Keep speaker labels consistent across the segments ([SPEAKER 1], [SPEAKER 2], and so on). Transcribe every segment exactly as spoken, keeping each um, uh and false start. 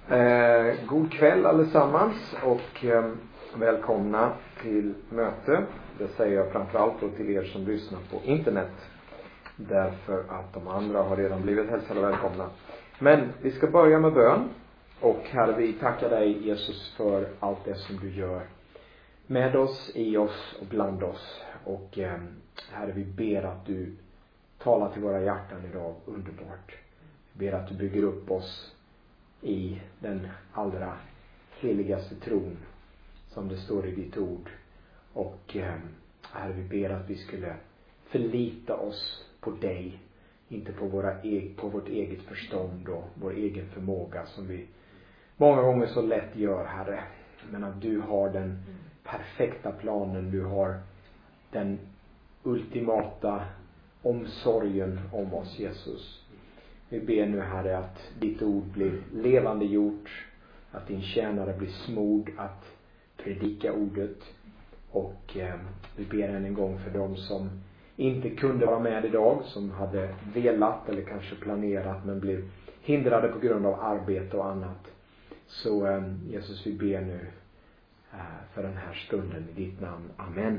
[SPEAKER 1] Eh, god kväll allesammans och eh, välkomna till möte. Det säger jag framförallt då till er som lyssnar på internet. Därför att de andra har redan blivit hälsade välkomna. Men vi ska börja med bön. Och Herre, vi tackar dig Jesus för allt det som du gör med oss, i oss och bland oss. Och eh, Herre, vi ber att du talar till våra hjärtan idag underbart. Vi ber att du bygger upp oss i den allra heligaste tron som det står i ditt ord. Och eh, Herre, vi ber att vi skulle förlita oss på dig, inte på, våra e- på vårt eget förstånd och vår egen förmåga som vi många gånger så lätt gör, Herre. Men att du har den perfekta planen, du har den ultimata omsorgen om oss, Jesus. Vi ber nu, Herre, att ditt ord blir levande gjort, att din tjänare blir smord att predika ordet. Och eh, vi ber än en gång för dem som inte kunde vara med idag, som hade velat eller kanske planerat men blev hindrade på grund av arbete och annat. Så eh, Jesus, vi ber nu eh, för den här stunden i ditt namn. Amen.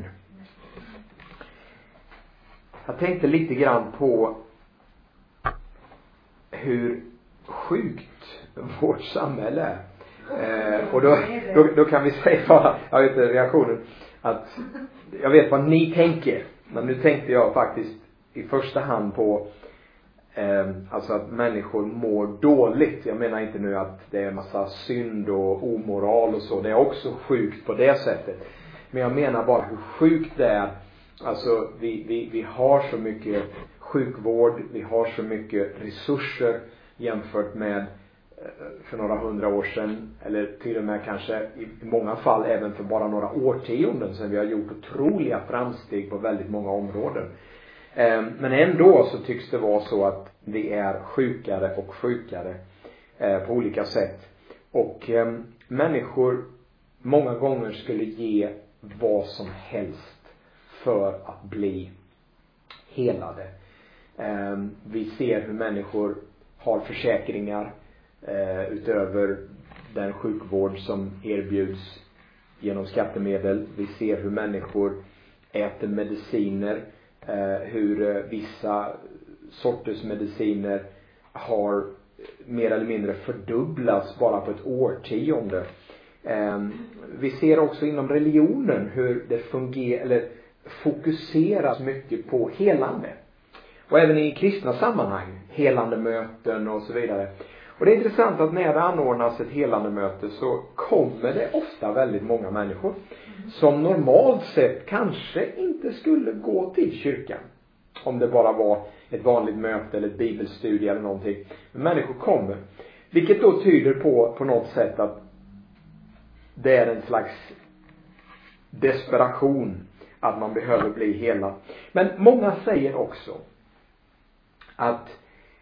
[SPEAKER 1] Jag tänkte lite grann på hur sjukt vårt samhälle är. Eh, och då, då, då kan vi säga bara, jag vet inte reaktionen, att jag vet vad ni tänker. Men nu tänkte jag faktiskt i första hand på eh, alltså att människor mår dåligt. Jag menar inte nu att det är massa synd och omoral och så. Det är också sjukt på det sättet. Men jag menar bara hur sjukt det är. Alltså vi, vi, vi har så mycket sjukvård, vi har så mycket resurser jämfört med för några hundra år sedan, eller till och med kanske i många fall även för bara några årtionden sedan. Vi har gjort otroliga framsteg på väldigt många områden. Men ändå så tycks det vara så att vi är sjukare och sjukare på olika sätt. Och människor många gånger skulle ge vad som helst för att bli helade. Vi ser hur människor har försäkringar utöver den sjukvård som erbjuds genom skattemedel. Vi ser hur människor äter mediciner, hur vissa sorters mediciner har mer eller mindre fördubblats bara på ett årtionde. Vi ser också inom religionen hur det fungerar eller fokuseras mycket på helande. Och även i kristna sammanhang, helande möten och så vidare. Och det är intressant att när det anordnas ett helande möte så kommer det ofta väldigt många människor som normalt sett kanske inte skulle gå till kyrkan. Om det bara var ett vanligt möte eller ett bibelstudie eller någonting. Men människor kommer. Vilket då tyder på på något sätt att det är en slags desperation att man behöver bli helad. Men många säger också att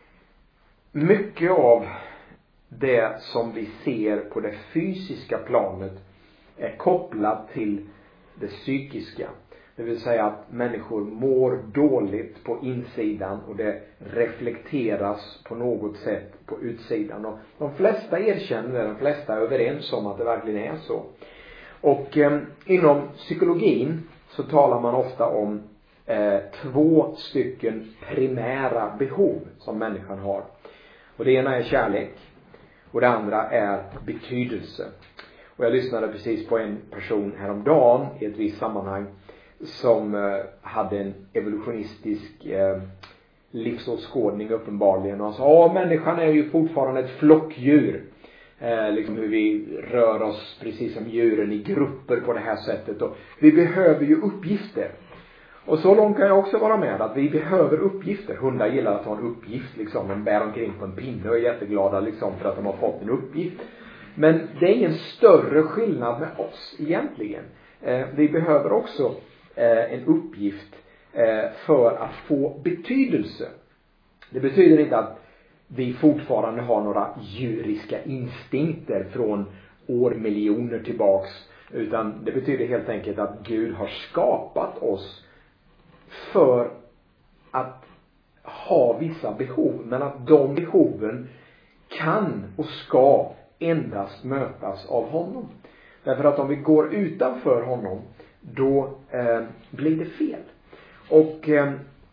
[SPEAKER 1] mycket av det som vi ser på det fysiska planet är kopplat till det psykiska. Det vill säga att människor mår dåligt på insidan och det reflekteras på något sätt på utsidan. Och de flesta erkänner det, de flesta är överens om att det verkligen är så. Och eh, inom psykologin så talar man ofta om eh, två stycken primära behov som människan har. Och det ena är kärlek och det andra är betydelse. Och jag lyssnade precis på en person häromdagen i ett visst sammanhang som eh, hade en evolutionistisk eh, livsåskådning uppenbarligen. Och han sa, ja, människan är ju fortfarande ett flockdjur. Eh, liksom hur vi rör oss precis som djuren i grupper på det här sättet. Och vi behöver ju uppgifter. Och så långt kan jag också vara med att vi behöver uppgifter. Hundar gillar att ha en uppgift liksom. De bär omkring på en pinne och är jätteglada liksom för att de har fått en uppgift. Men det är ingen större skillnad med oss egentligen. Eh, vi behöver också eh, en uppgift eh, för att få betydelse. Det betyder inte att vi fortfarande har några djuriska instinkter från årmiljoner tillbaks. Utan det betyder helt enkelt att Gud har skapat oss för att ha vissa behov. Men att de behoven kan och ska endast mötas av honom. Därför att om vi går utanför honom, då eh, blir det fel. Och eh,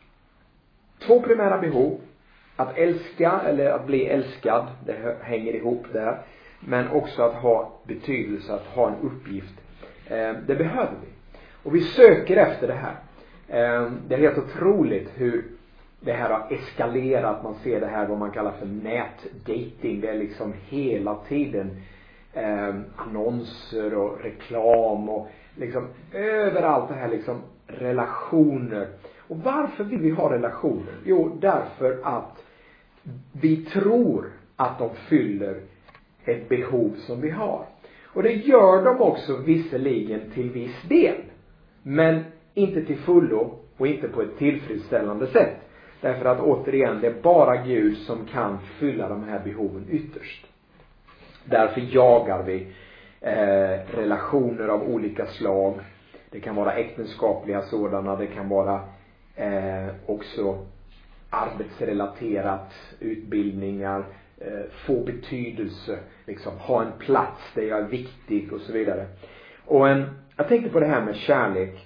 [SPEAKER 1] två primära behov. Att älska eller att bli älskad, det hänger ihop där. Men också att ha betydelse, att ha en uppgift. Eh, det behöver vi. Och vi söker efter det här. Eh, det är helt otroligt hur det här har eskalerat. Man ser det här vad man kallar för nätdating. Det är liksom hela tiden eh, annonser och reklam och liksom överallt det här liksom relationer. Och varför vill vi ha relationer? Jo, därför att vi tror att de fyller ett behov som vi har. Och det gör de också visserligen till viss del. Men inte till fullo och inte på ett tillfredsställande sätt. Därför att återigen, det är bara Gud som kan fylla de här behoven ytterst. Därför jagar vi eh, relationer av olika slag. Det kan vara äktenskapliga sådana. Det kan vara eh, också arbetsrelaterat, utbildningar, eh, få betydelse, liksom ha en plats där jag är viktig och så vidare. Och en, jag tänkte på det här med kärlek.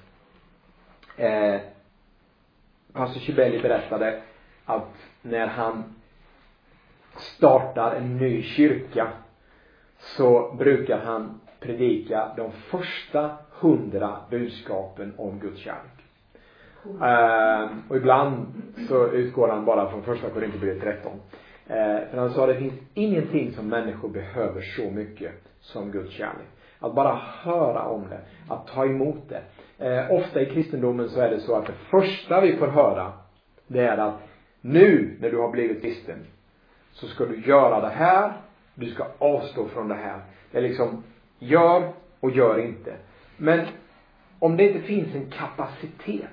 [SPEAKER 1] Eh, Pastor Chibelli berättade att när han startar en ny kyrka så brukar han predika de första hundra budskapen om Guds kärlek. Uh, och ibland så utgår han bara från första Korinthierbrevet tretton. Uh, för han sa att det finns ingenting som människor behöver så mycket som Guds kärlek. Att bara höra om det, att ta emot det. Uh, ofta i kristendomen så är det så att det första vi får höra, det är att nu när du har blivit kristen så ska du göra det här, du ska avstå från det här. Det är liksom gör och gör inte. Men om det inte finns en kapacitet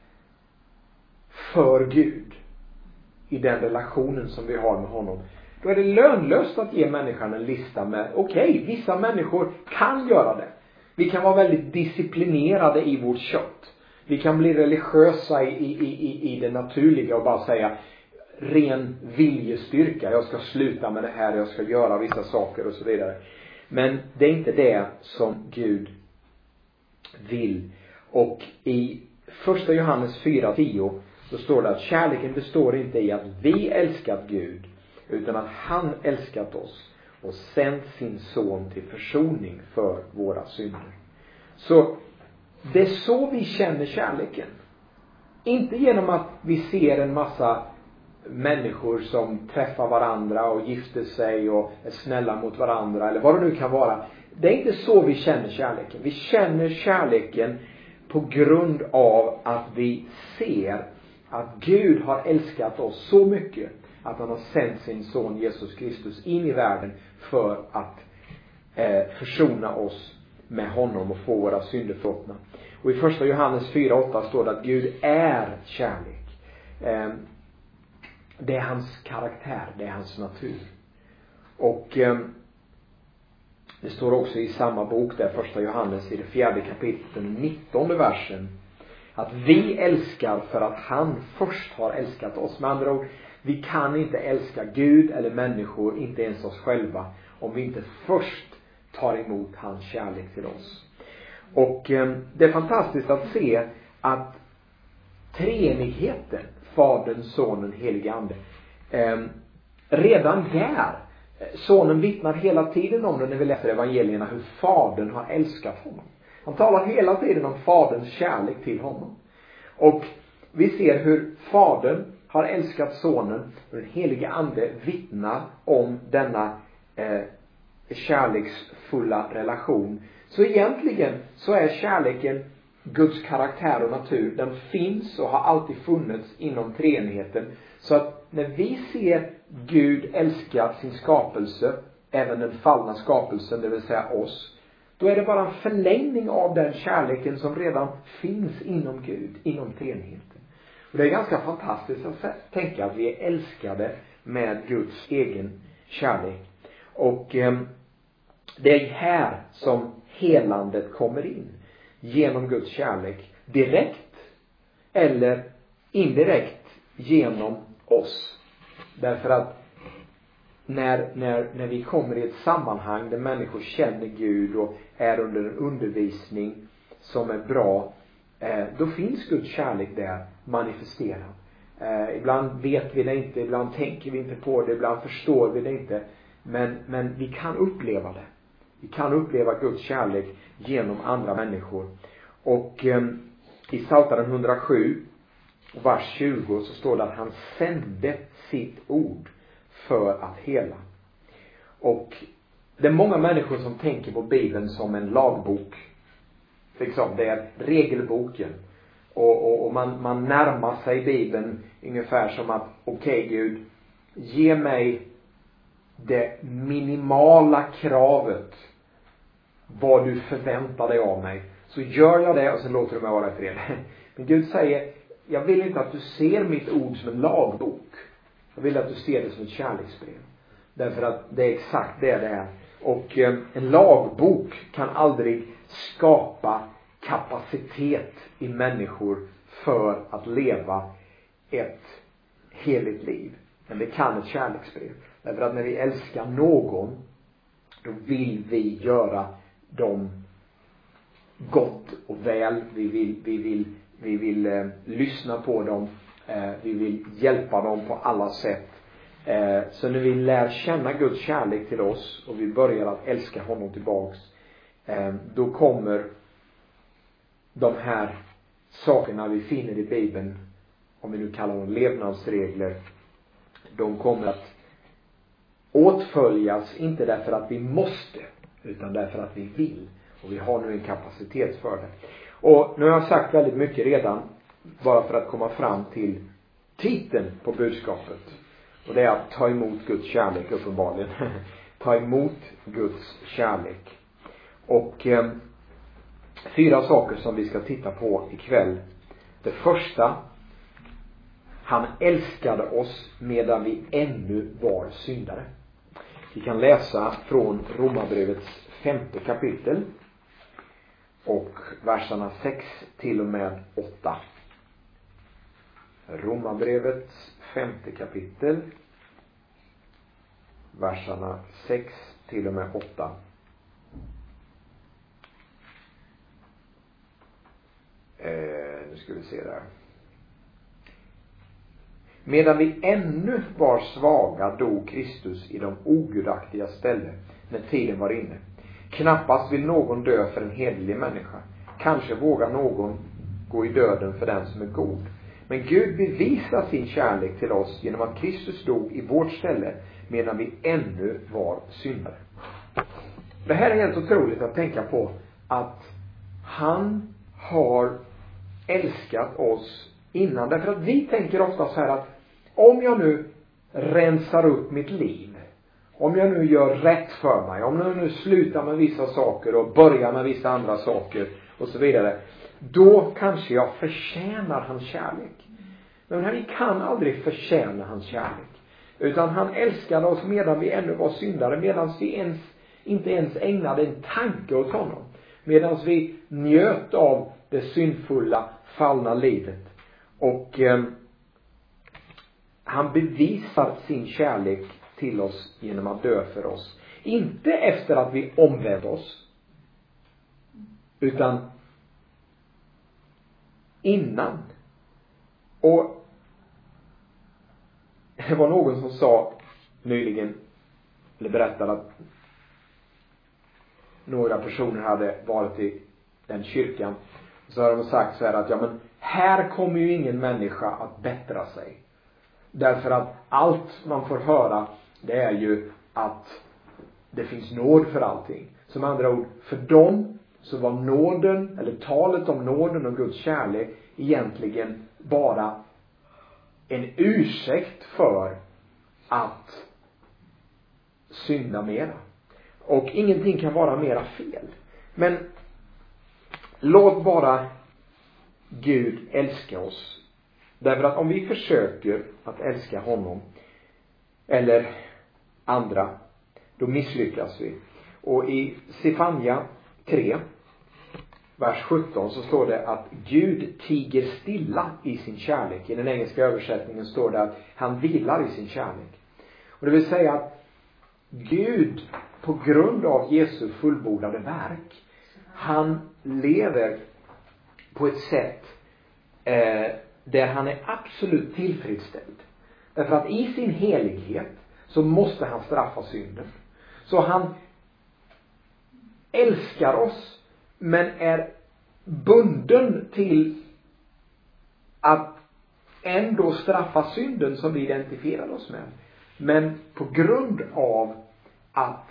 [SPEAKER 1] för Gud i den relationen som vi har med honom, då är det lönlöst att ge människan en lista med okej, okay, vissa människor kan göra det. Vi kan vara väldigt disciplinerade i vårt kött. Vi kan bli religiösa i, i, i, i det naturliga och bara säga ren viljestyrka. Jag ska sluta med det här, jag ska göra vissa saker och så vidare. Men det är inte det som Gud vill. Och i första Johannes fyra tio så står det att kärleken består inte i att vi älskat Gud, utan att han älskat oss och sänt sin son till försoning för våra synder. Så det är så vi känner kärleken. Inte genom att vi ser en massa människor som träffar varandra och gifter sig och är snälla mot varandra eller vad det nu kan vara. Det är inte så vi känner kärleken. Vi känner kärleken på grund av att vi ser att Gud har älskat oss så mycket att han har sänt sin son Jesus Kristus in i världen för att eh, försona oss med honom och få våra synder förlåtna. Och i första Johannes fyra åtta står det att Gud är kärlek. Eh, det är hans karaktär, det är hans natur. Och eh, det står också i samma bok där, första Johannes i det fjärde kapitlet, den nittonde versen, att vi älskar för att han först har älskat oss. Med andra ord, vi kan inte älska Gud eller människor, inte ens oss själva, om vi inte först tar emot hans kärlek till oss. Och eh, det är fantastiskt att se att treenigheten, Fadern, Sonen, Helige Ande, eh, redan där, Sonen vittnar hela tiden om det när vi läser evangelierna, hur Fadern har älskat honom. Han talar hela tiden om Faderns kärlek till honom. Och vi ser hur Fadern har älskat Sonen, och den Helige Ande vittnar om denna eh, kärleksfulla relation. Så egentligen så är kärleken Guds karaktär och natur. Den finns och har alltid funnits inom treenigheten. Så att när vi ser Gud älska sin skapelse, även den fallna skapelsen, det vill säga oss, då är det bara en förlängning av den kärleken som redan finns inom Gud, inom treenigheten. Och det är ganska fantastiskt att tänka att vi är älskade med Guds egen kärlek. Och eh, det är här som helandet kommer in. Genom Guds kärlek. Direkt eller indirekt genom oss. Därför att när, när, när vi kommer i ett sammanhang där människor känner Gud och är under en undervisning som är bra, eh, då finns Guds kärlek där manifesterad. Eh, ibland vet vi det inte, ibland tänker vi inte på det, ibland förstår vi det inte. Men, men vi kan uppleva det. Vi kan uppleva Guds kärlek genom andra människor. Och eh, i Psaltaren hundrasju, vers tjugo, så står det att han sände sitt ord för att hela. Och det är många människor som tänker på Bibeln som en lagbok. Liksom, det är regelboken. Och, och, och man, man närmar sig Bibeln ungefär som att, okej okay, Gud, ge mig det minimala kravet vad du förväntar dig av mig. Så gör jag det och så låter du mig vara i fred. Men Gud säger, jag vill inte att du ser mitt ord som en lagbok. Jag vill att du ser det som ett kärleksbrev. Därför att det är exakt det det är. Och eh, en lagbok kan aldrig skapa kapacitet i människor för att leva ett heligt liv. Men det kan ett kärleksbrev. Därför att när vi älskar någon, då vill vi göra dem gott och väl. Vi vill, vi vill, vi vill eh, lyssna på dem. Eh, vi vill hjälpa dem på alla sätt. Eh, så när vi lär känna Guds kärlek till oss och vi börjar att älska honom tillbaks, eh, då kommer de här sakerna vi finner i Bibeln, om vi nu kallar dem levnadsregler, de kommer att åtföljas, inte därför att vi måste, utan därför att vi vill. Och vi har nu en kapacitet för det. Och nu har jag sagt väldigt mycket redan, bara för att komma fram till titeln på budskapet. Och det är att ta emot Guds kärlek, uppenbarligen. Ta emot Guds kärlek. Och eh, fyra saker som vi ska titta på ikväll. Det första: han älskade oss medan vi ännu var syndare. Vi kan läsa från Romarbrevets femte kapitel och verserna sex till och med åtta. Romarbrevets femte kapitel, verserna sex till och med åtta. Eh, nu ska vi se där. Medan vi ännu var svaga dog Kristus i de ogudaktiga ställe när tiden var inne. Knappast vill någon dö för en hederlig människa. Kanske vågar någon gå i döden för den som är god. Men Gud bevisar sin kärlek till oss genom att Kristus dog i vårt ställe medan vi ännu var syndare. Det här är helt otroligt att tänka på, att han har älskat oss innan. Därför att vi tänker ofta så här att om jag nu rensar upp mitt liv, om jag nu gör rätt för mig, om jag nu slutar med vissa saker och börjar med vissa andra saker och så vidare, då kanske jag förtjänar hans kärlek. Men vi kan aldrig förtjäna hans kärlek. Utan han älskade oss medan vi ännu var syndare, medan vi ens, inte ens ägnade en tanke åt honom. Medan vi njöt av det syndfulla, fallna livet. Och eh, han bevisar sin kärlek till oss genom att dö för oss. Inte efter att vi omvänt oss, utan innan. Och det var någon som sa nyligen, eller berättade, att några personer hade varit i den kyrkan. Så har de sagt så här att, ja men här kommer ju ingen människa att bättra sig. Därför att allt man får höra, det är ju att det finns nåd för allting. Som andra ord, för dem så var nåden, eller talet om nåden och Guds kärlek egentligen bara en ursäkt för att synda mera. Och ingenting kan vara mera fel. Men låt bara Gud älska oss. Därför att om vi försöker att älska honom eller andra, då misslyckas vi. Och i Sefania tre, vers sjutton, så står det att Gud tiger stilla i sin kärlek. I den engelska översättningen står det att han vilar i sin kärlek. Och det vill säga att Gud, på grund av Jesu fullbordade verk, han lever på ett sätt eh, där han är absolut tillfredsställd. Därför att i sin helighet så måste han straffa synden. Så han älskar oss, men är bunden till att ändå straffa synden som vi identifierar oss med. Men på grund av att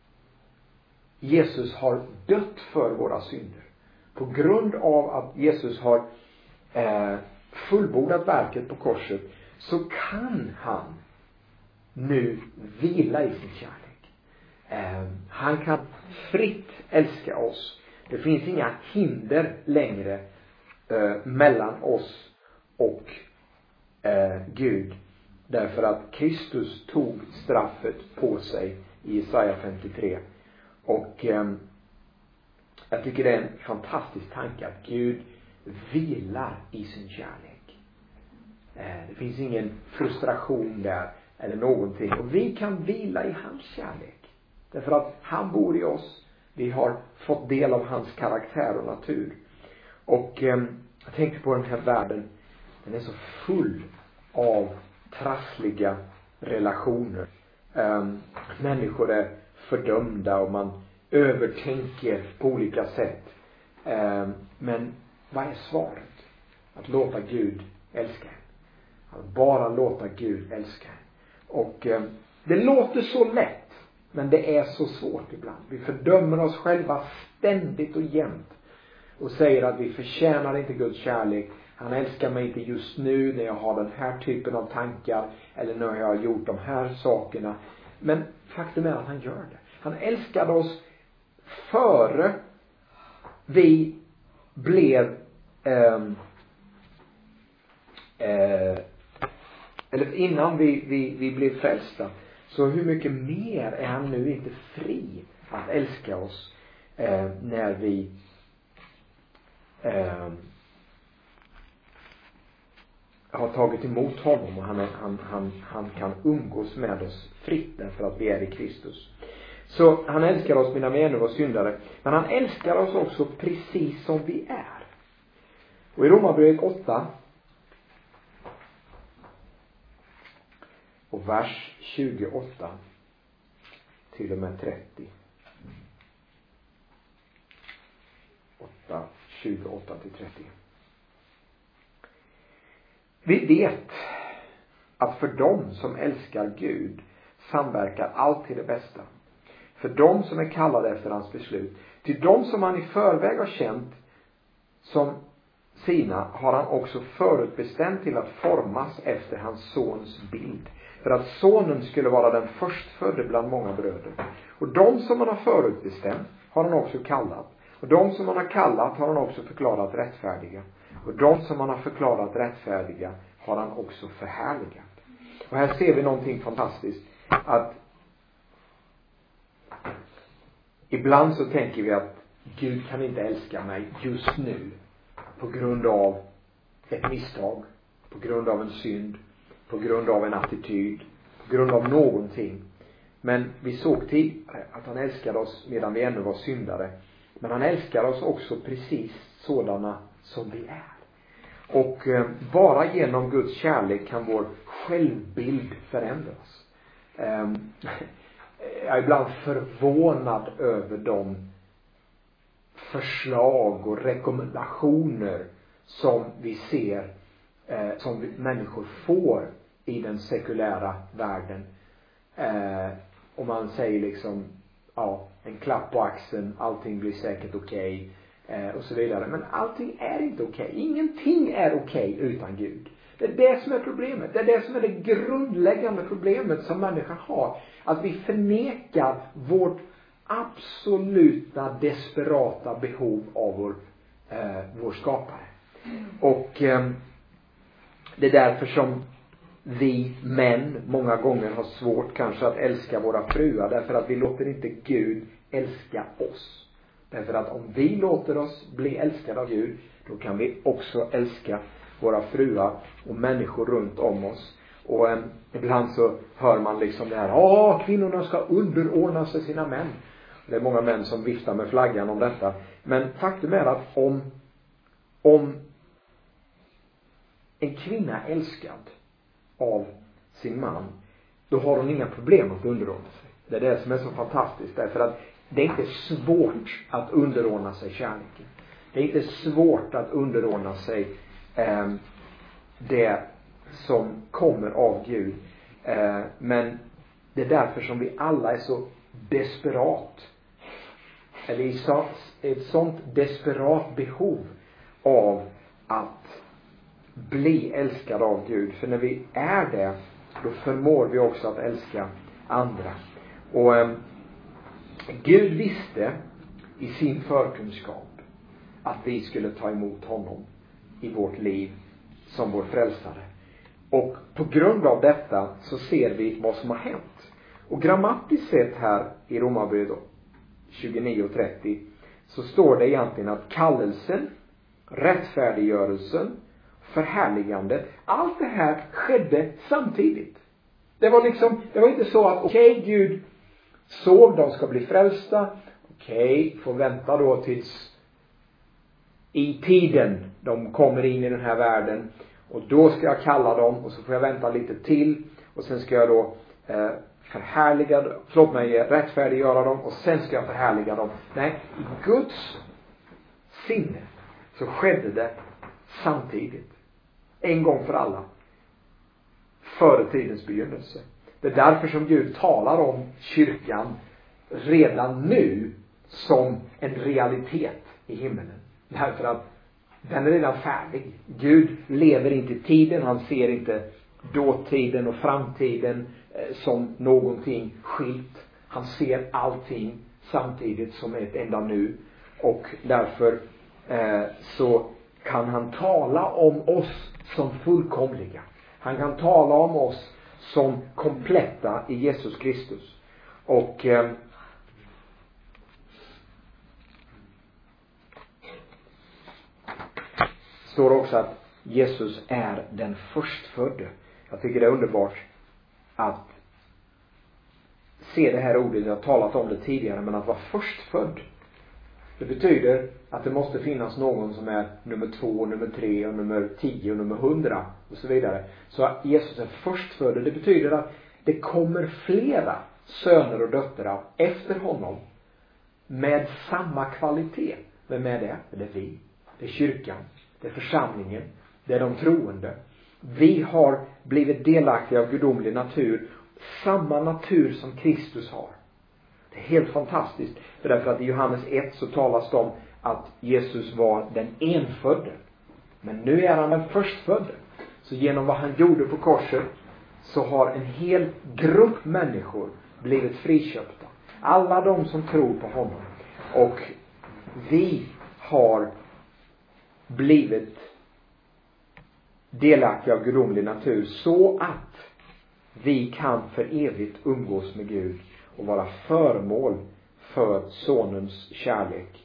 [SPEAKER 1] Jesus har dött för våra synder, på grund av att Jesus har eh, fullbordat verket på korset, så kan han nu vila i sin kärlek. Eh, han kan fritt älska oss. Det finns inga hinder längre eh, mellan oss och eh, Gud. Därför att Kristus tog straffet på sig i Jesaja femtiotre. Och eh, jag tycker det är en fantastisk tanke att Gud vilar i sin kärlek. Eh, det finns ingen frustration där eller någonting. Och vi kan vila i hans kärlek. Därför att han bor i oss. Vi har fått del av hans karaktär och natur. Och eh, jag tänkte på den här världen. Den är så full av trassliga relationer. Um, människor är fördömda och man övertänker på olika sätt. Um, men vad är svaret? Att låta Gud älska en. Att bara låta Gud älska en. Och um, det låter så lätt, men det är så svårt ibland. Vi fördömer oss själva ständigt och jämt och säger att vi förtjänar inte Guds kärlek. Han älskar mig inte just nu när jag har den här typen av tankar eller när jag har gjort de här sakerna. Men faktum är att han gör det. Han älskade oss före vi blev eh, eh, eller innan vi, vi, vi blev frälsta. Så hur mycket mer är han nu inte fri att älska oss eh, när vi eh, har tagit emot honom, och han, är, han, han, han kan umgås med oss fritt därför att vi är i Kristus. Så han älskar oss mina vänner och syndare, men han älskar oss också precis som vi är. Och i Romarbrevet åtta och vers tjugoåtta till och med trettio. åtta, tjugoåtta till trettio. Vi vet att för dem som älskar Gud samverkar allt till det bästa. För dem som är kallade efter hans beslut. Till dem som han i förväg har känt som sina har han också förutbestämt till att formas efter hans sons bild. För att sonen skulle vara den förstfödde bland många bröder. Och de som han har förutbestämt har han också kallat. Och de som han har kallat har han också förklarat rättfärdiga. Och de som han har förklarat rättfärdiga har han också förhärligat. Och här ser vi någonting fantastiskt. Att ibland så tänker vi att Gud kan inte älska mig just nu. På grund av ett misstag. På grund av en synd. På grund av en attityd. På grund av någonting. Men vi såg tidigare att han älskade oss medan vi ännu var syndare. Men han älskar oss också precis sådana som vi är. Och eh, bara genom Guds kärlek kan vår självbild förändras. Eh, jag är ibland förvånad över de förslag och rekommendationer som vi ser, eh, som vi, människor får i den sekulära världen. Eh, och man säger liksom, ja, en klapp på axeln, allting blir säkert okej. Eh, och så vidare. Men allting är inte okej. Ingenting är okej utan Gud. Det är det som är problemet. Det är det som är det grundläggande problemet som människan har. Att vi förnekar vårt absoluta desperata behov av vår, eh, vår skapare. Och eh, det är därför som vi män många gånger har svårt kanske att älska våra fruar. Därför att vi låter inte Gud älska oss. Därför att om vi låter oss bli älskade av Gud, då kan vi också älska våra fruar och människor runt om oss. Och eh, ibland så hör man liksom det här, ja, kvinnorna ska underordna sig sina män. Det är många män som viftar med flaggan om detta. Men faktum är att om om en kvinna är älskad av sin man, då har hon inga problem att underordna sig. Det är det som är så fantastiskt, därför att det är inte svårt att underordna sig kärleken. Det är inte svårt att underordna sig eh, det som kommer av Gud. Eh, men det är därför som vi alla är så desperat. Eller i så, ett sånt desperat behov av att bli älskad av Gud. För när vi är det, då förmår vi också att älska andra. Och eh, Gud visste i sin förkunskap att vi skulle ta emot honom i vårt liv som vår frälsare. Och på grund av detta så ser vi vad som har hänt. Och grammatiskt sett här i Romarbrevet tjugonio och trettio så står det egentligen att kallelsen, rättfärdiggörelsen, förhärligandet, allt det här skedde samtidigt. Det var liksom, det var inte så att okej, okay, Gud såg de ska bli frälsta. Okej, okay, får vänta då tills i tiden de kommer in i den här världen. Och då ska jag kalla dem, och så får jag vänta lite till. Och sen ska jag då eh, förhärliga, förlåt mig, rättfärdiggöra dem. Och sen ska jag förhärliga dem. Nej, i Guds sinne så skedde det samtidigt. En gång för alla. Före tidens begynnelse. Det är därför som Gud talar om kyrkan redan nu som en realitet i himmelen. Därför att den är redan färdig. Gud lever inte i tiden. Han ser inte dåtiden och framtiden eh, som någonting skilt. Han ser allting samtidigt som ett enda nu. Och därför eh, så kan han tala om oss som fullkomliga. Han kan tala om oss som kompletta i Jesus Kristus. Och eh, står också att Jesus är den förstfödde. Jag tycker det är underbart att se det här ordet. Jag har talat om det tidigare, men att vara förstfödd, det betyder att det måste finnas någon som är nummer två, nummer tre och nummer tio och nummer hundra och så vidare. Så Jesus är förstfödd. Det betyder att det kommer flera söner och döttrar efter honom med samma kvalitet. Vem är det? Det är vi. Det är kyrkan. Det är församlingen. Det är de troende. Vi har blivit delaktiga av gudomlig natur. Samma natur som Kristus har. Det är helt fantastiskt. För därför att i Johannes ett så talas det om att Jesus var den enfödde. Men nu är han den förstfödde. Så genom vad han gjorde på korset så har en hel grupp människor blivit friköpta. Alla de som tror på honom. Och vi har blivit delaktiga av gudomlig natur så att vi kan för evigt umgås med Gud och vara föremål för sonens kärlek.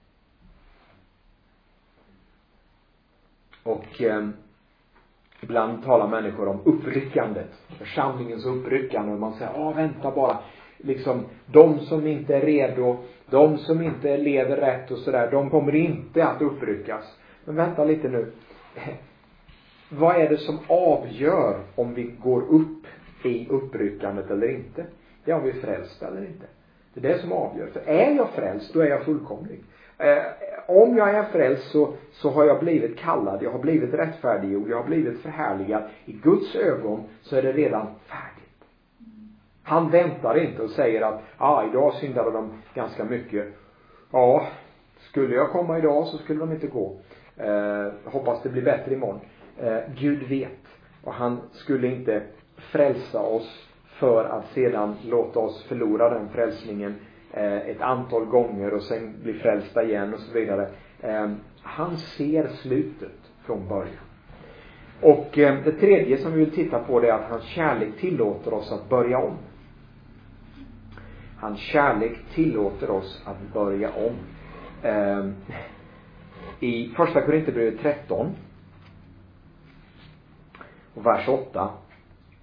[SPEAKER 1] Och eh, ibland talar människor om uppryckandet, församlingens uppryckande, och man säger, ja vänta bara, liksom de som inte är redo, de som inte lever rätt och sådär, de kommer inte att uppryckas. Men vänta lite nu. Vad är det som avgör om vi går upp i uppryckandet eller inte? Det är om vi är frälsta eller inte. Det är det som avgör. För är jag frälst, då är jag fullkomlig. Eh, om jag är frälst så, så har jag blivit kallad, jag har blivit rättfärdiggjord, jag har blivit förhärligad. I Guds ögon så är det redan färdigt. Han väntar inte och säger att ah, idag syndade de ganska mycket. Ja, skulle jag komma idag så skulle de inte gå. Eh, hoppas det blir bättre imorgon. Eh, Gud vet. Och han skulle inte frälsa oss för att sedan låta oss förlora den frälsningen eh, ett antal gånger och sen bli frälsta igen och så vidare. Eh, han ser slutet från början. Och eh, det tredje som vi vill titta på, det är att hans kärlek tillåter oss att börja om. Hans kärlek tillåter oss att börja om. Eh, I första Korinthierbrevet tretton och vers åtta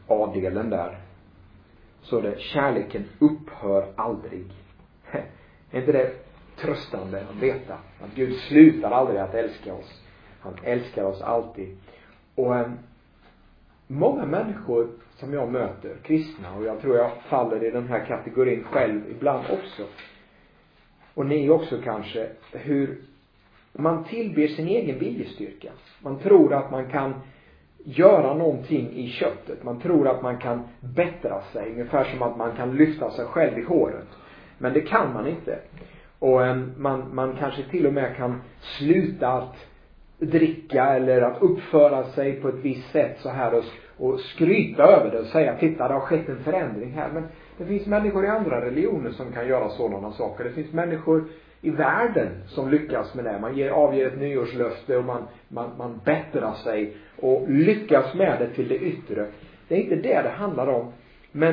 [SPEAKER 1] A-delen där, så är det: kärleken upphör aldrig. Är inte det tröstande att veta att Gud slutar aldrig att älska oss? Han älskar oss alltid. Och eh, många människor som jag möter, kristna, och jag tror jag faller i den här kategorin själv ibland också, och ni också kanske, hur man tillber sin egen viljestyrka. Man tror att man kan göra någonting i köttet. Man tror att man kan bättra sig, ungefär som att man kan lyfta sig själv i håret. Men det kan man inte. Och um, man, man kanske till och med kan sluta att dricka eller att uppföra sig på ett visst sätt så här och, och skryta över det och säga: titta, det har skett en förändring här. Men det finns människor i andra religioner som kan göra sådana saker. Det finns människor i världen som lyckas med det. Man ger, avger ett nyårslöfte och man, man, man bättrar sig och lyckas med det till det yttre. Det är inte det det handlar om. Men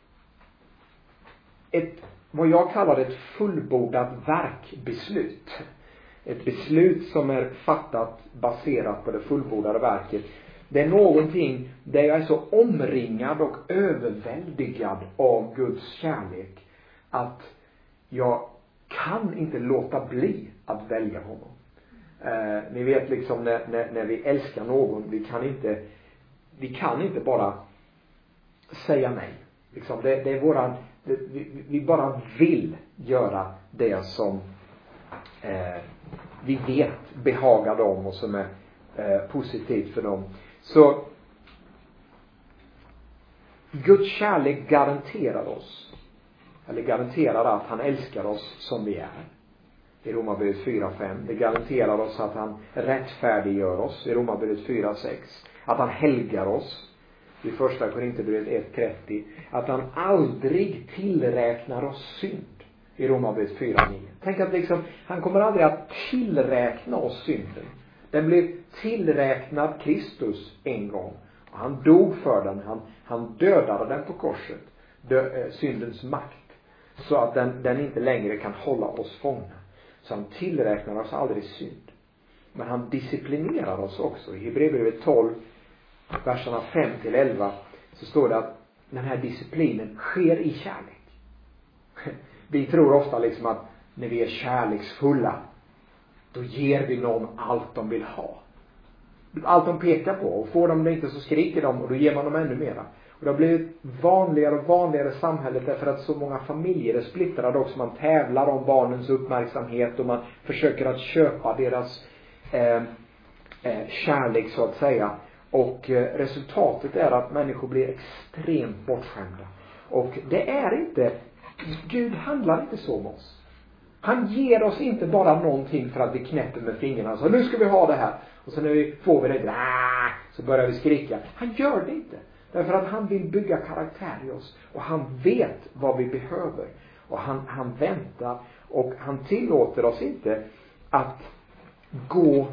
[SPEAKER 1] ett, vad jag kallar ett fullbordat verkbeslut. Ett beslut som är fattat baserat på det fullbordade verket. Det är någonting där jag är så omringad och överväldigad av Guds kärlek att jag kan inte låta bli att välja honom. Eh, ni vet liksom när, när, när vi älskar någon, vi kan inte vi kan inte bara säga nej. Liksom det, det är våran, det, vi, vi bara vill göra det som eh, vi vet behagar dem och som är eh, positivt för dem. Så Guds kärlek garanterar oss, eller garanterar att han älskar oss som vi är. I Romarbrevet fyra fem. Det garanterar oss att han rättfärdiggör oss. I Romarbrevet fyra sex. Att han helgar oss. I första Korinthierbrevet ett trettio. Att han aldrig tillräknar oss synd. I Romarbrevet fyra nio. Tänk att liksom, han kommer aldrig att tillräkna oss synden. Den blev tillräknad Kristus en gång. Och han dog för den. Han, han dödade den på korset. Dö, äh, syndens makt. Så att den, den inte längre kan hålla oss fångna. Så han tillräknar oss aldrig synd. Men han disciplinerar oss också. I Hebreerbrevet tolv, verserna fem till elva, så står det att den här disciplinen sker i kärlek. Vi tror ofta liksom att när vi är kärleksfulla, då ger vi någon allt de vill ha. Allt de pekar på. Och får de det inte så skriker de, och då ger man dem ännu mera. Och det har blivit vanligare och vanligare i samhället därför att så många familjer är splittrade också. Man tävlar om barnens uppmärksamhet och man försöker att köpa deras eh, eh, kärlek så att säga. Och eh, resultatet är att människor blir extremt bortskämda. Och det är inte, Gud handlar inte så med oss. Han ger oss inte bara någonting för att vi knäpper med fingrarna. Så nu ska vi ha det här. Och så när vi får vi det, så börjar vi skrika. Han gör det inte. Därför att han vill bygga karaktär i oss. Och han vet vad vi behöver. Och han, han väntar. Och han tillåter oss inte att gå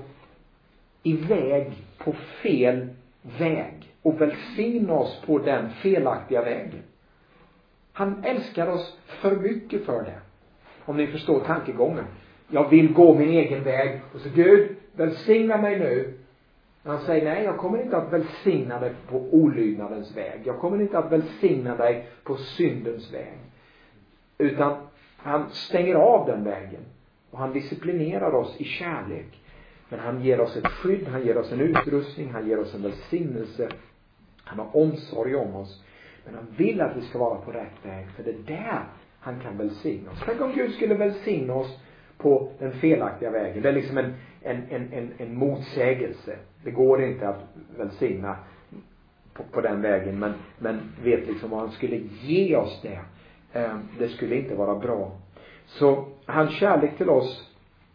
[SPEAKER 1] iväg på fel väg. Och välsigna oss på den felaktiga vägen. Han älskar oss för mycket för det. Om ni förstår tankegången. Jag vill gå min egen väg. Och så Gud, välsigna mig nu. Han säger nej, jag kommer inte att välsigna dig på olydnadens väg. Jag kommer inte att välsigna dig på syndens väg. Utan han stänger av den vägen. Och han disciplinerar oss i kärlek. Men han ger oss ett skydd, han ger oss en utrustning, han ger oss en välsignelse. Han har omsorg om oss. Men han vill att vi ska vara på rätt väg. För det är där han kan välsigna oss. Tänk om Gud skulle välsigna oss på den felaktiga vägen. Det är liksom en, en, en, en, en motsägelse. Det går inte att välsigna på, på den vägen. Men, men vet liksom vad han skulle ge oss det. Eh, det skulle inte vara bra. Så hans kärlek till oss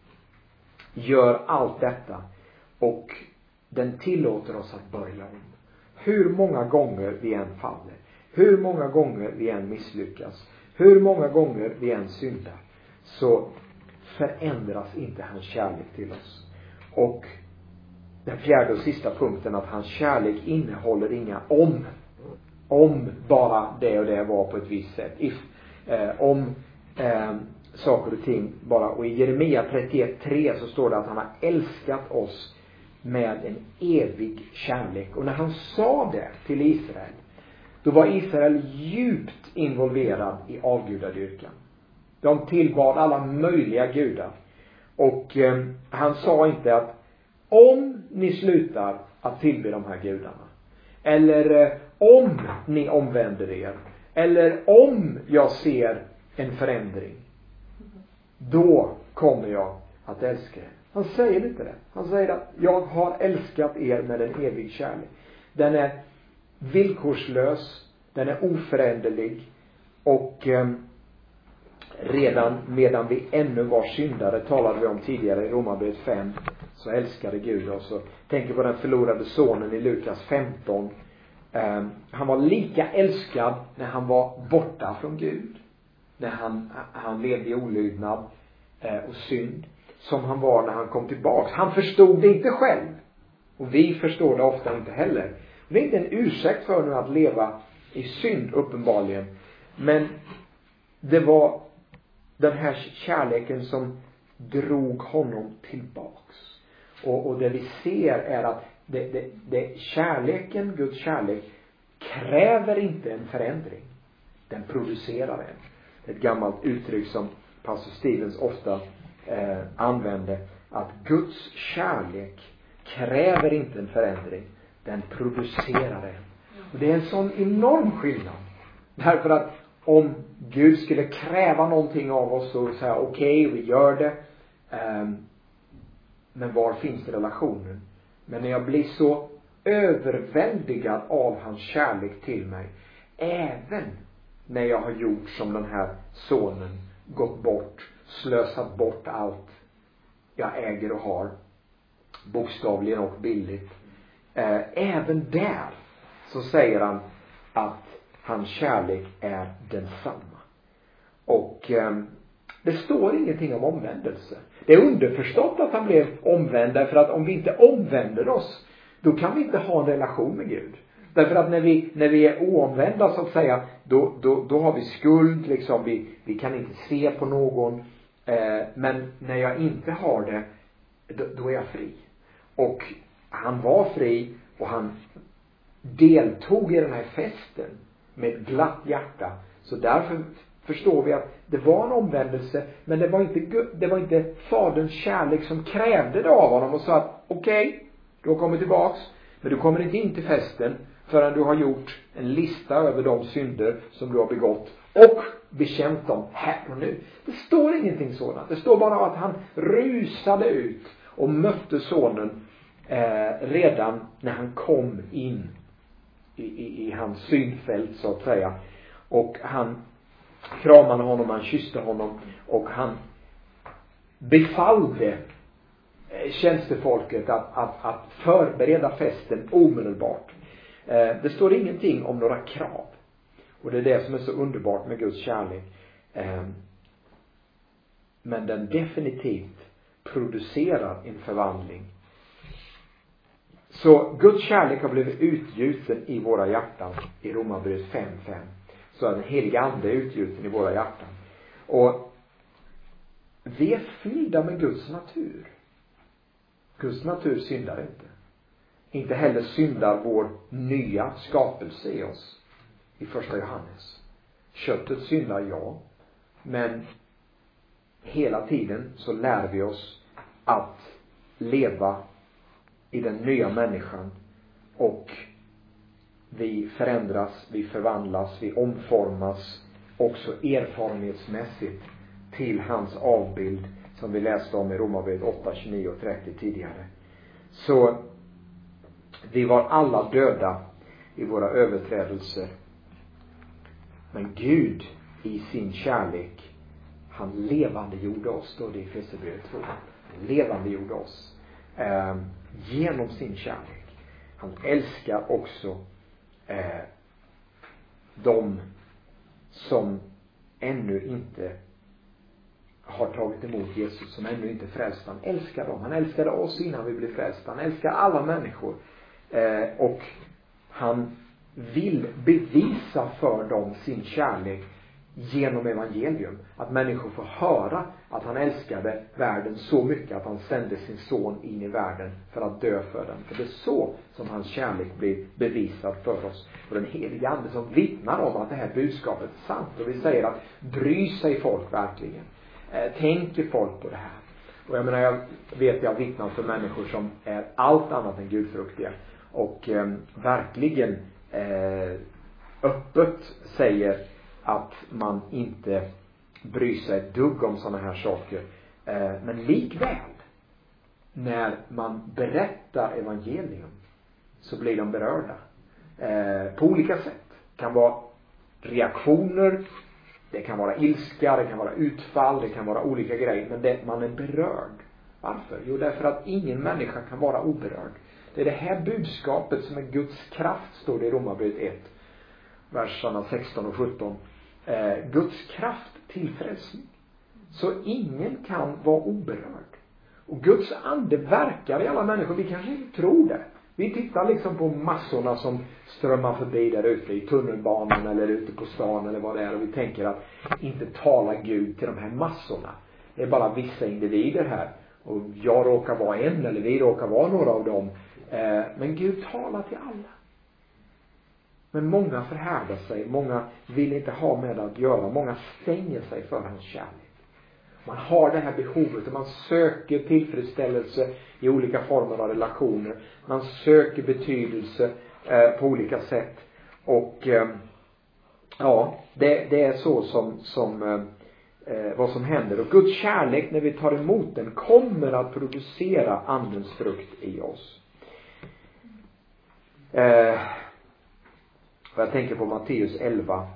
[SPEAKER 1] gör allt detta. Och den tillåter oss att börja om. Hur många gånger vi än faller. Hur många gånger vi än misslyckas. Hur många gånger vi än syndar. Så förändras inte hans kärlek till oss. Och den fjärde och sista punkten, att hans kärlek innehåller inga om. Om bara det och det var på ett visst sätt. If, eh, om eh, saker och ting bara. Och i Jeremia trettioett tre så står det att han har älskat oss med en evig kärlek. Och när han sa det till Israel, då var Israel djupt involverad i avgudadyrkan. De tillbad alla möjliga gudar. Och eh, han sa inte att om ni slutar att tillbe de här gudarna, eller eh, om ni omvänder er, eller om jag ser en förändring, då kommer jag att älska er. Han säger inte det. Han säger att jag har älskat er med en evig kärlek. Den är villkorslös, den är oföränderlig, och eh, redan medan vi ännu var syndare, talade vi om tidigare i Romarbrevet fem, så älskade Gud oss. Och tänker på den förlorade sonen i Lukas femton. Eh, han var lika älskad när han var borta från Gud, när han, han levde i olydnad eh, och synd, som han var när han kom tillbaks. Han förstod det inte själv, och vi förstår det ofta inte heller. Det är inte en ursäkt för nu att leva i synd uppenbarligen, men det var den här kärleken som drog honom tillbaks. Och, och det vi ser är att det, det, det, kärleken, Guds kärlek, kräver inte en förändring. Den producerar en. Det är ett gammalt uttryck som pastor Stevens ofta eh, använde. Att Guds kärlek kräver inte en förändring. Den producerar en. Och det är en sån enorm skillnad. Därför att om Gud skulle kräva någonting av oss och säga okej, okay, vi gör det. Um, men var finns relationen? Men när jag blir så överväldigad av hans kärlek till mig, även när jag har gjort som den här sonen, gått bort, slösat bort allt jag äger och har, bokstavligen och bildligt, eh, även där så säger han att hans kärlek är densamma. Och eh, det står ingenting om omvändelse. Det är underförstått att han blev omvänd, därför att om vi inte omvänder oss, då kan vi inte ha en relation med Gud. Därför att när vi, när vi är oomvända så att säga, då, då, då har vi skuld liksom, vi, vi kan inte se på någon. Eh, men när jag inte har det, då, då är jag fri. Och han var fri, och han deltog i den här festen med ett glatt hjärta. Så därför förstår vi att det var en omvändelse, men det var inte, det var inte faderns kärlek som krävde det av honom och sa att okej, okay, du har kommit tillbaks, men du kommer inte in till festen förrän du har gjort en lista över de synder som du har begått och bekänt dem här och nu. Det står ingenting sådant. Det står bara att han rusade ut och mötte sonen eh, redan när han kom in i, i, i hans synfält så att säga. Och han kramade honom, han kysste honom, och han befallde tjänstefolket att, att, att förbereda festen omedelbart. Eh, det står ingenting om några krav. Och det är det som är så underbart med Guds kärlek. Eh, men den definitivt producerar en förvandling. Så Guds kärlek har blivit utgjuten i våra hjärtan i Romarbrevet fem fem. Så är den heliga ande utgjuten i våra hjärtan. Och vi är fyllda med Guds natur. Guds natur syndar inte. Inte heller syndar vår nya skapelse i oss. I första Johannes. Köttet syndar, ja. Men hela tiden så lär vi oss att leva i den nya människan. Och vi förändras, vi förvandlas, vi omformas också erfarenhetsmässigt till hans avbild, som vi läste om i Romarbrevet åtta, tjugonio och trettio tidigare. Så vi var alla döda i våra överträdelser. Men Gud i sin kärlek, han levande gjorde oss, då det i Efesierbrevet två. Han levande gjorde oss eh, genom sin kärlek. Han älskar också eh, de som ännu inte har tagit emot Jesus, som ännu inte frälst. Han älskar dem. Han älskade oss innan vi blev frälsta. Han älskar alla människor. Eh, och han vill bevisa för dem sin kärlek genom evangelium. Att människor får höra att han älskade världen så mycket att han sände sin son in i världen för att dö för den. För det är så som hans kärlek blir bevisad för oss. Och den heliga ande som vittnar om att det här budskapet är sant. Och vi säger att bry sig folk verkligen. Eh, tänker folk på det här. Och jag menar, jag vet jag vittnar för människor som är allt annat än gudfruktiga. Och eh, verkligen eh, öppet säger att man inte bryr sig ett dugg om sådana här saker. Eh, men likväl, när man berättar evangelium så blir de berörda. Eh, på olika sätt. Det kan vara reaktioner, det kan vara ilska, det kan vara utfall, det kan vara olika grejer. Men det, man är berörd. Varför? Jo, därför att ingen människa kan vara oberörd. Det är det här budskapet som är Guds kraft, står det i Romarbrevet ett. Verserna sexton och sjutton. Eh, Guds kraft till frälsning. Så ingen kan vara oberörd. Och Guds ande verkar i alla människor. Vi kanske inte tror det. Vi tittar liksom på massorna som strömmar förbi där ute i tunnelbanan eller ute på stan eller vad det är. Och vi tänker att inte tala Gud till de här massorna. Det är bara vissa individer här. Och jag råkar vara en eller vi råkar vara några av dem. Eh, men Gud talar till alla. Men många förhärdar sig. Många vill inte ha med att göra. Många stänger sig för hans kärlek. Man har det här behovet och man söker tillfredsställelse i olika former av relationer. Man söker betydelse eh, på olika sätt. Och eh, ja, det, det är så som, som eh, vad som händer. Och Guds kärlek, när vi tar emot den, kommer att producera andens frukt i oss. Eh, och jag tänker på Matteus elva.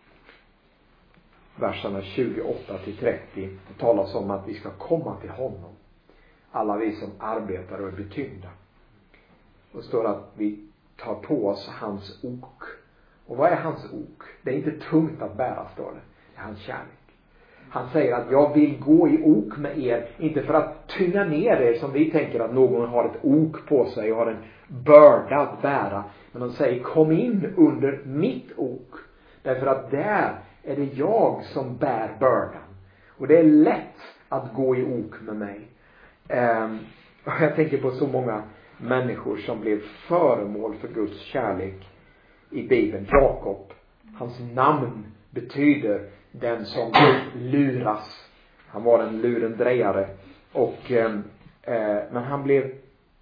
[SPEAKER 1] Verserna tjugoåtta till trettio. Det talas om att vi ska komma till honom. Alla vi som arbetar och är betyngda. Och det står att vi tar på oss hans ok. Och vad är hans ok? Det är inte tungt att bära, står det. Det är hans kärlek. Han säger att jag vill gå i ok med er. Inte för att tynga ner er som vi tänker att någon har ett ok på sig och har en börda att bära. Men han säger, kom in under mitt ok. Därför att där är det jag som bär bördan. Och det är lätt att gå i ok med mig. Um, och jag tänker på så många människor som blev föremål för Guds kärlek i Bibeln. Jakob, hans namn betyder den som luras. Han var en lurendrejare. Och, um, uh, men han blev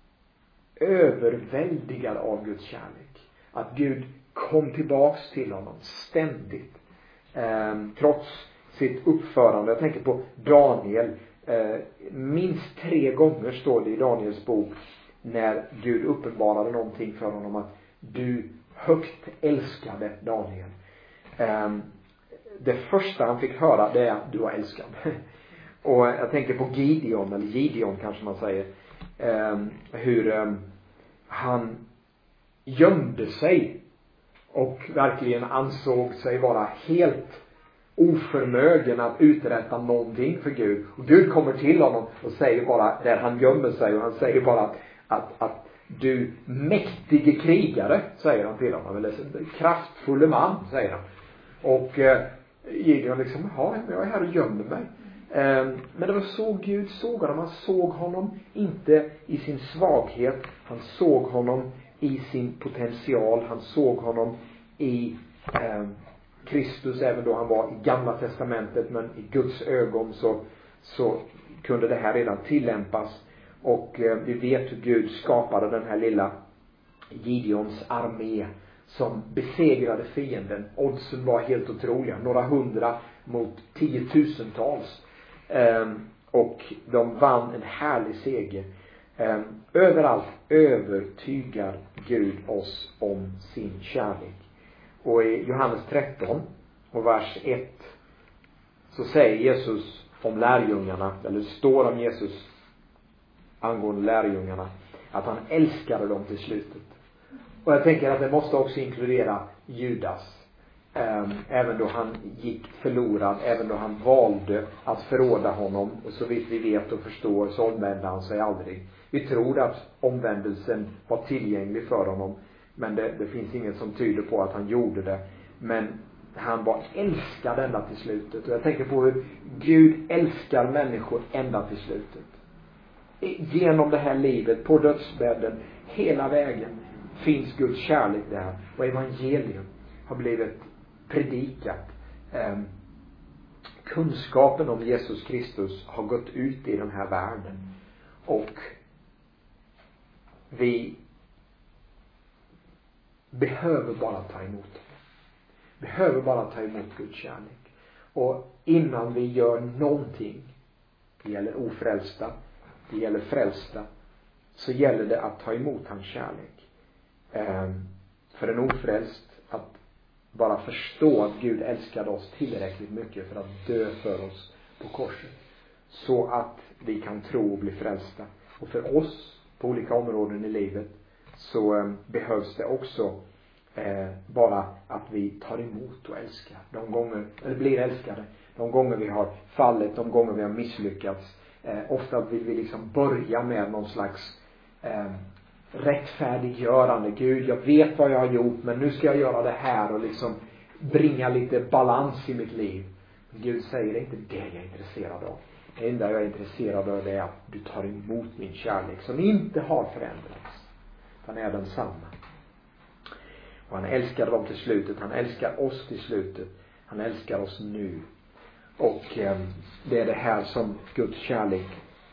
[SPEAKER 1] överväldigad av Guds kärlek. Att Gud kom tillbaks till honom ständigt. Eh, trots sitt uppförande. Jag tänker på Daniel. Eh, minst tre gånger står det i Daniels bok när Gud uppenbarade någonting för honom, att du högt älskade Daniel. Eh, det första han fick höra, det är att du var älskad. Och jag tänker på Gideon, eller Gideon kanske man säger. Eh, hur eh, han gömde sig och verkligen ansåg sig vara helt oförmögen att uträtta någonting för Gud. Och Gud kommer till honom och säger bara, där han gömmer sig, och han säger bara att, att, att du mäktige krigare, säger han till honom. Eller kraftfulle man, säger han. Och eh, Gideon liksom, ja, jag är här och gömmer mig. Eh, men det var så Gud såg honom. Han såg honom inte i sin svaghet. Han såg honom i sin potential. Han såg honom i eh, Kristus, även då han var i Gamla testamentet. Men i Guds ögon så, så kunde det här redan tillämpas. Och eh, vi vet hur Gud skapade den här lilla Gideons armé som besegrade fienden. Oddsen var helt otroliga. Några hundra mot tiotusentals. Eh, och de vann en härlig seger. Eh, överallt övertygar Gud oss om sin kärlek. Och i Johannes tretton och vers ett så säger Jesus om lärjungarna, eller det står om Jesus angående lärjungarna, att han älskade dem till slutet. Och jag tänker att det måste också inkludera Judas. Um, även då han gick förlorad, även då han valde att förråda honom. Och så vitt vi vet och förstår så omvände han sig aldrig. Vi tror att omvändelsen var tillgänglig för honom, men det, det finns inget som tyder på att han gjorde det. Men han var älskad ända till slutet. Och jag tänker på hur Gud älskar människor ända till slutet. Genom det här livet, på dödsbädden, hela vägen finns Guds kärlek där. Och evangelium har blivit predikat. Um, kunskapen om Jesus Kristus har gått ut i den här världen. Och vi behöver bara ta emot det. Behöver bara ta emot Guds kärlek. Och innan vi gör någonting, det gäller ofrälsta, det gäller frälsta, så gäller det att ta emot hans kärlek. Um, för en ofrälst att bara förstå att Gud älskade oss tillräckligt mycket för att dö för oss på korset. Så att vi kan tro och bli frälsta. Och för oss på olika områden i livet så eh, behövs det också eh, bara att vi tar emot och älskar. De gånger, eller blir älskade. De gånger vi har fallit, de gånger vi har misslyckats. Eh, ofta vill vi liksom börja med någon slags eh, rättfärdiggörande. Gud, jag vet vad jag har gjort, men nu ska jag göra det här och liksom bringa lite balans i mitt liv. Men Gud säger, det är inte det jag är intresserad av. Det enda jag är intresserad av är att du tar emot min kärlek som inte har förändrats. Han är densamma. Och han älskar dem till slutet. Han älskar oss till slutet. Han älskar oss nu. Och eh, det är det här som Guds kärlek,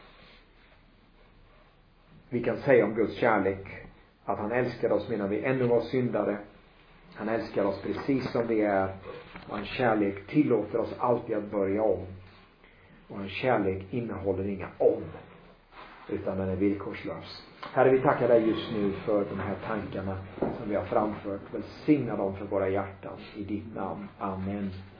[SPEAKER 1] vi kan säga om Guds kärlek, att han älskar oss medan vi ännu var syndare. Han älskar oss precis som vi är. Och hans kärlek tillåter oss alltid att börja om. Och hans kärlek innehåller inga om, utan den är villkorslös. Herre, vi tackar dig just nu för de här tankarna som vi har framfört. Välsigna dem för våra hjärtan i ditt namn. Amen.